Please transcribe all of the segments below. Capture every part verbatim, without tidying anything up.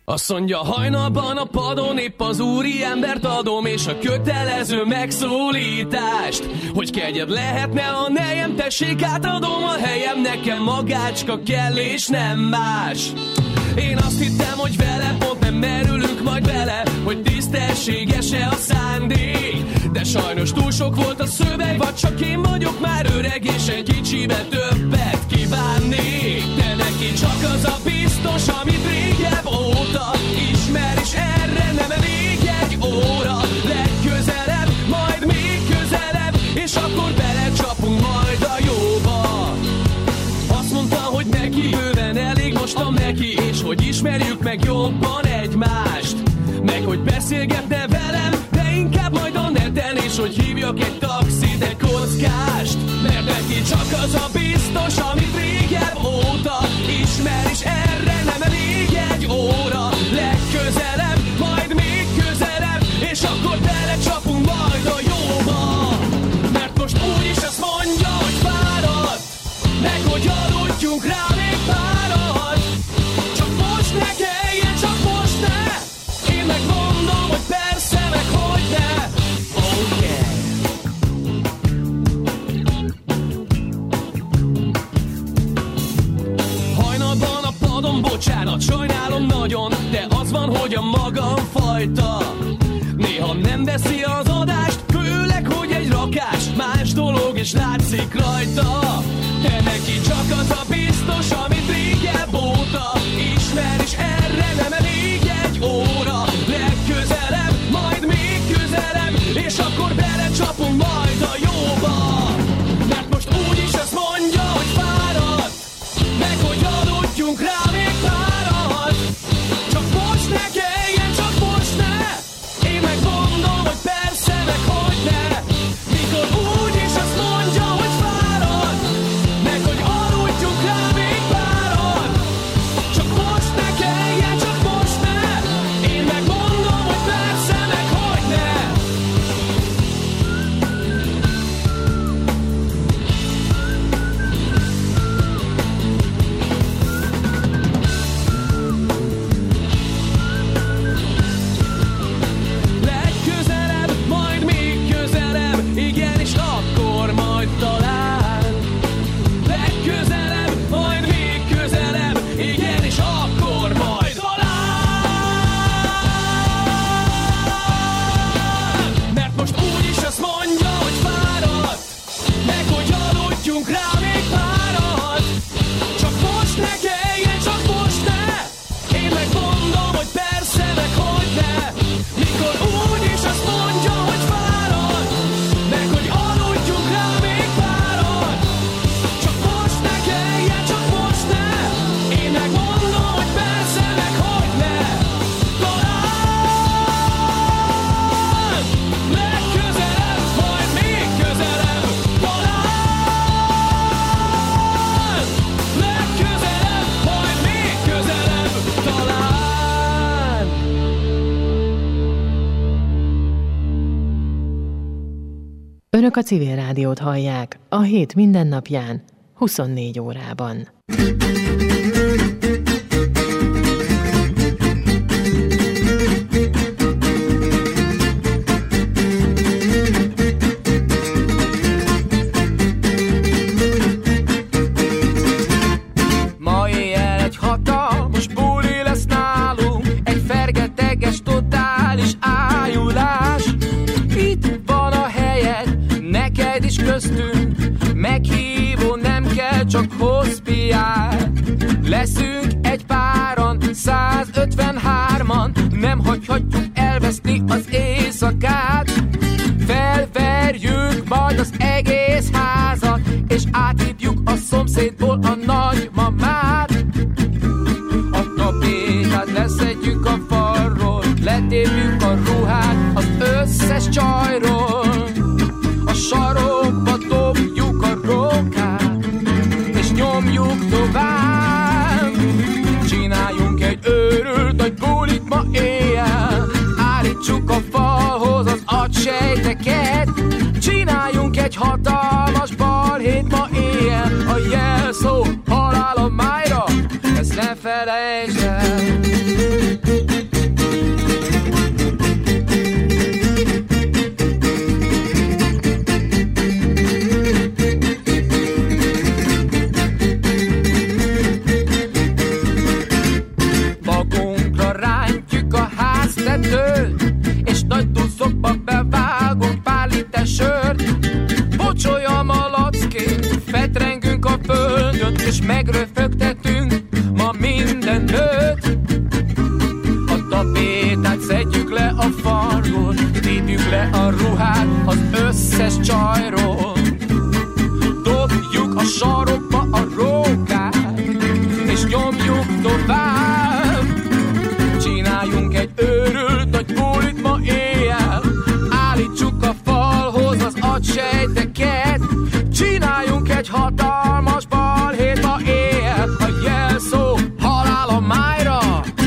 Azt mondja, hajnalban a padon épp az úri embert adom, és a kötelező megszólítást, hogy kegyed lehetne, a nejem, tessék, átadom a helyem, nekem magácska kell, és nem más. Én azt hittem, hogy vele pont nem merülünk majd bele, hogy tisztességes-e a szándék, de sajnos túl sok volt a szöveg, vagy csak én vagyok már öreg, és egy kicsibe többet kívánnék. De neki csak az a biztos, amit régebb óta ismer, és erre nem elég egy óra. Legközelebb, majd még közelebb, és akkor belecsapunk majd a jóba. Azt mondta, hogy neki bőven elég mostam neki, és hogy ismerjük meg jobban egymást, meg hogy beszélgetne velem, de inkább majd a neten, és hogy hívjak egy taxit, egy kockást. Mert neki csak az a biztos, amit régebb óta ismer, és erre nem elég egy óra. Legközelebb, majd még közelebb, és akkor belecsapunk majd a jóba. Mert most úgyis azt mondja, hogy fáradt, meg hogy aludjunk rá még párat. Csak most ne kelljen, csak most ne. Én megmondom, hogy persze, meg hogy ne. Oh yeah. Hajnalban a padon, bocsánat, sajnálom nagyon, de az van, hogy a magam fajta néha nem veszi az adást, főleg, hogy egy rakás más dolog, és látszik rajta. De neki csak az a biztos, amit régebb óta ismer, és erre nem elég egy óra. Legközelebb, majd még közelebb, és akkor belecsapunk majd a jóba. Mert most úgyis azt mondja, hogy fáradt, meg hogy aludjunk rá még párat. Csak most ne kelljen, csak most ne. Én megmondom, hogy persze, meg hogy ne. Mikor úgyis azt mondja, hogy fáradt, meg hogy aludjunk rá még párat. Csak most ne kelljen, csak most ne. Én megmondom, hogy persze, meg hogy ne. Legközelebb, majd még közelebb, igen, és akkor majd talán. Legközelebb, majd még közelebb, igen, és akkor majd talán. Mert most úgyis azt mondja, hogy fáradt, meg hogy aludjunk rá még párat. Csak most ne kelljen, csak most ne. Én megmondom, hogy persze, meg hogy ne. Mikor úgyis azt mondja, hogy fáradt, meg hogy aludjunk rá még párat. Csak most ne kelljen, csak most ne. Én megmondom, hogy persze, meg hogy ne. Talán legközelebb, majd még közelebb. Talán legközelebb, majd még közelebb. Talán. Önök a Civil Rádiót hallják a hét mindennapján, huszonnégy órában. Ma éjjel egy hatalmas buli lesz nálunk, egy fergeteges, totális ájulás. Itt van a helyed, neked is köztünk, meghívó nem kell, csak hospiál. Leszünk egy páran, százötvenhárman, nem hagyhatjuk elveszni az éjszakát. Felverjük majd az egész házat, és áthívjuk a szomszédból a nagymamát. A tapétát leszedjük a falról, letépjük a ruhát az összes csajról. A sarokba dobjuk a rókát, és nyomjuk tovább. Csináljunk egy őrült nagy bulit ma éjjel, állítsuk a falhoz az agysejteket. Csináljunk egy hatalmas balhét ma éjjel, a jelszó halál a májra, ezt ne felejtsd el. és megröfögtetünk ma minden nőt. A tapétát szedjük le a falról, tépjük le a ruhát az összes csajról. Dobjuk a sarokba a rókát, és nyomjuk tovább. Csináljunk egy őrült nagy bulit ma éjjel, állítsuk a falhoz az agysejteket. Csináljunk egy hatalmas balhét ma éjjel, a jelszó halál a májra.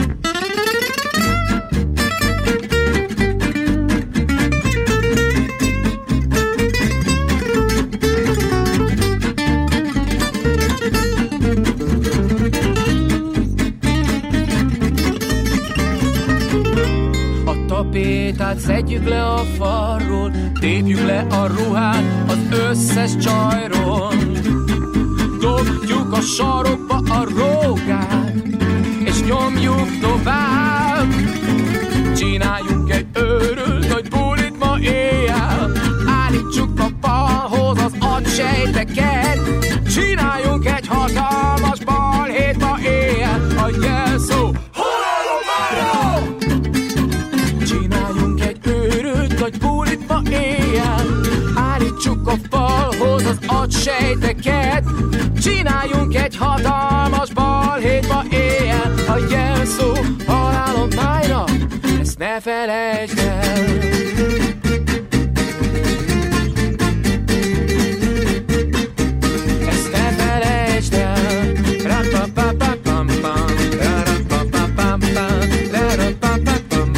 A tapétát szedjük le a falról, tépjük le a ruhát az összes csajról. Dobjuk a sarokba a rókát, és nyomjuk tovább. Csináljunk egy őrült nagy bulit ma éjjel, állítsuk a falhoz az agysejteket. Csináljunk egy hatalmas balhét ma éjjel, a jelszó halálommára. Csináljunk egy őrült nagy bulit ma éjjel, állítsuk a falhoz az agysejteket. Csináljunk egy hatalmas balhét ma éjjel, a jelszó halálom májra, ezt ne felejtsd el. Ezt ne felejtsd el. Ra-pa-pa-pa-pam-pam, ra-ra-pa-pa-pam-pam, ra-ra-pa-pa-pam-pam.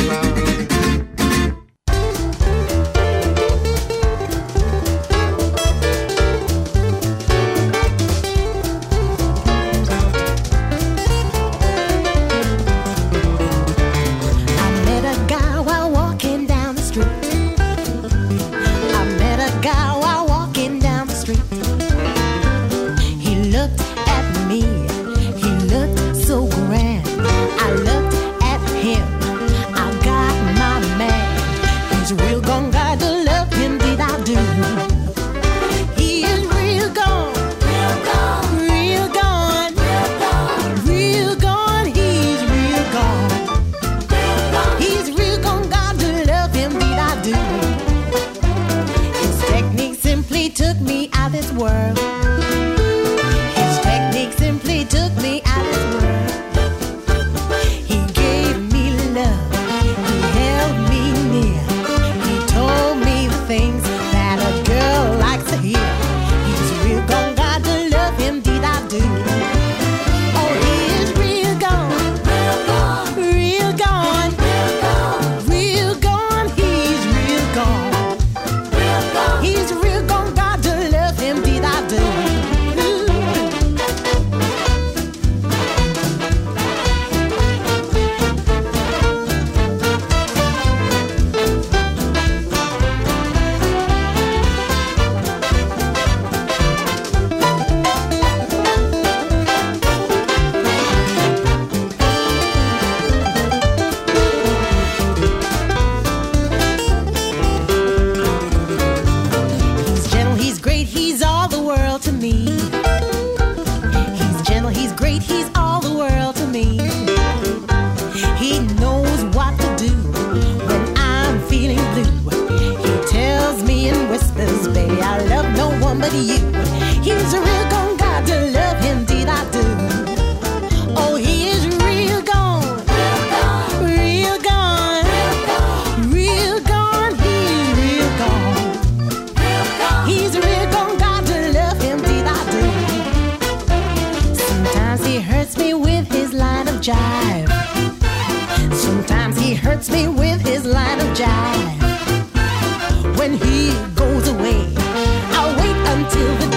But you, he's a real gone, got to love him, did I do? Oh, he is real gone, real gone, real gone, he's real gone. He's real gone, got to love him, did I do? Sometimes he hurts me with his line of jive. Sometimes he hurts me with his line of jive. When he goes away, I'll wait until the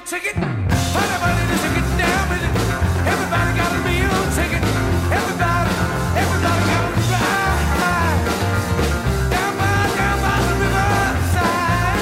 ticket. Everybody just get down with it. Everybody got a meal ticket. Everybody, everybody got a ride. Down by, down by the riverside.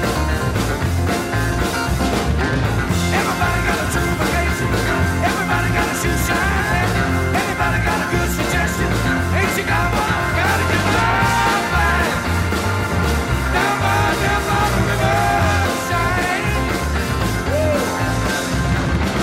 Everybody got a true vacation. Everybody got a shoe shine. Everybody got a good suggestion. Ain't you got one? Gotta get down by, down by, down by the riverside.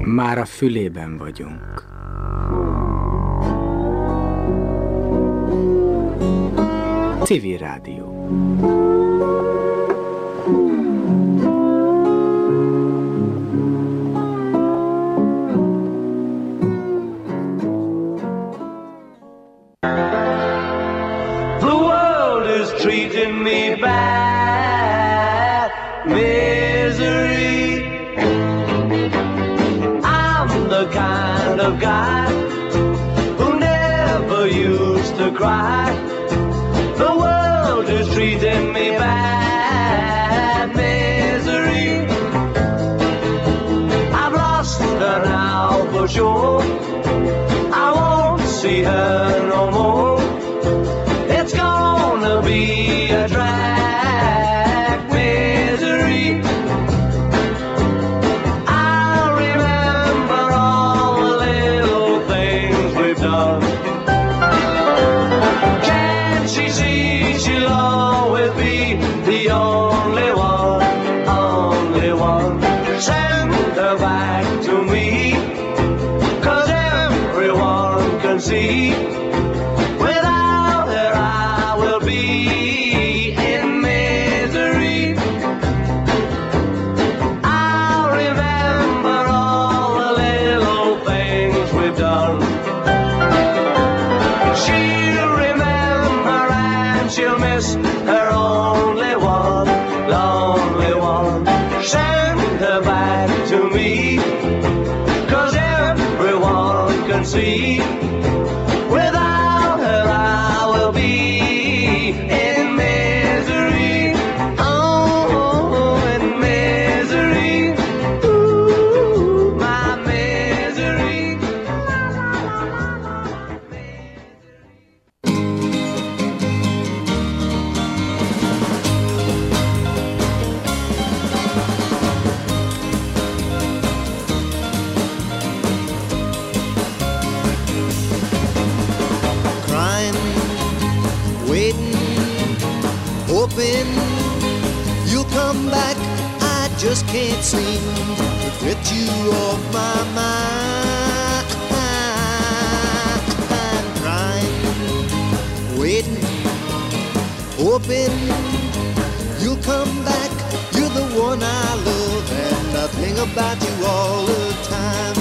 Már a fülében vagyunk. Civil Rádió. The world is treating me bad, misery. I'm the kind of guy who never used to cry. The world is treating me bad, misery. I've lost her now for sure. I won't see her no more. It's gonna be a drag, misery. I'll remember all the little things we've done. Can she see she'll always be the only one, only one? Send her back to me, 'cause everyone can see without her I will be in misery. I'll remember all the little things we've done. She'll remember and she'll miss her only one, lonely one. Send her back to me, 'cause everyone can see without her I will be in misery. Oh, in misery. Ooh, my misery. Crying, waiting, hoping you'll come back. I just can't seem to get you off my mind. I'm crying, waiting, hoping you'll come back. You're the one I love and I think about you all the time.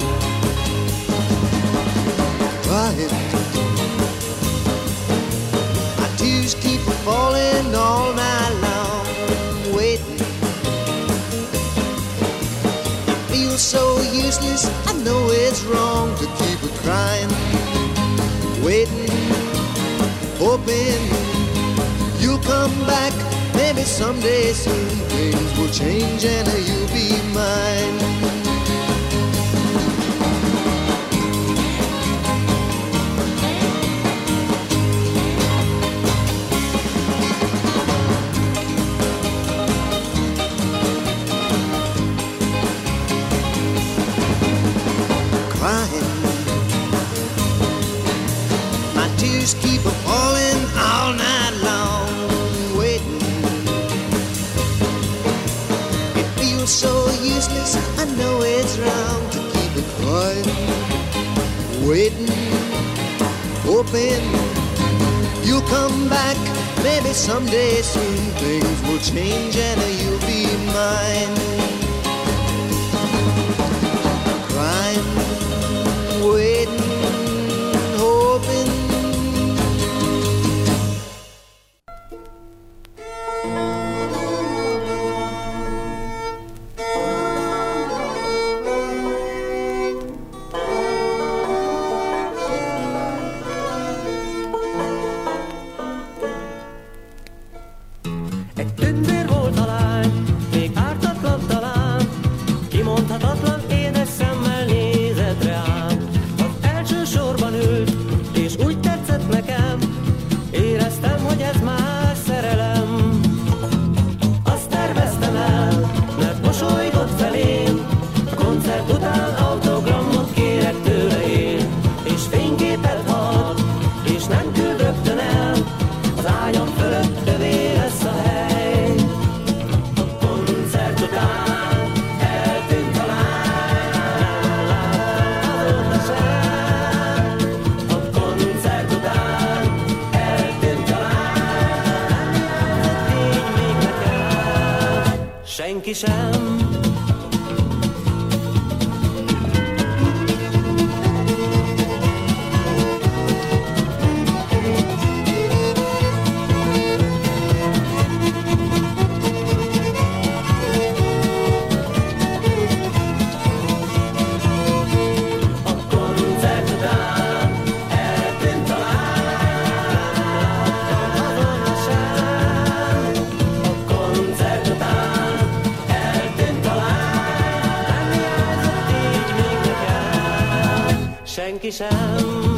Crying, my tears keep falling all night long, waiting. It feels so useless, I know it's wrong to keep it crying. Waiting, hoping you'll come back. Maybe someday soon things will change and you'll be mine. Crying, my tears keep falling all night long, waiting. It feels so useless, I know it's wrong to keep it crying. Waiting, hoping you'll come back. Maybe someday soon things will change and you'll be mine. Crying, waiting, hoping. Egy tündér volt a lány, még ártatlan talán. senki sem. Senki sem.